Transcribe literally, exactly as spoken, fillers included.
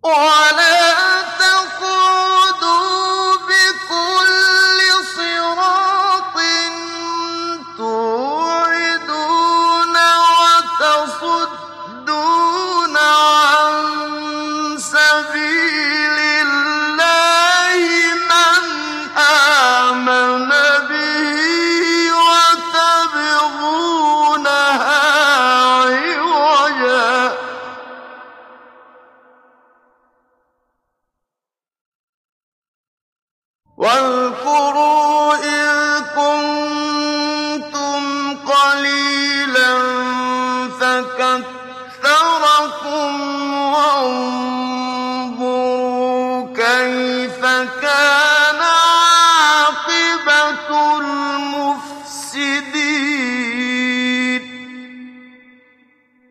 وَلَا تَقْعُدُوا بِكُلِّ صِرَاطٍ تُوعِدُونَ وَتَصُدُّونَ عَن سَبِيلِ اللَّهِ مَنْ آمَنَ بِهِ وَتَبْغُونَهَا عِوَجًا ۚ وَاذْكُرُوا إِذْ كُنتُمْ قَلِيلًا فَكَثَّرَكُمْ ۖ وَانظُرُوا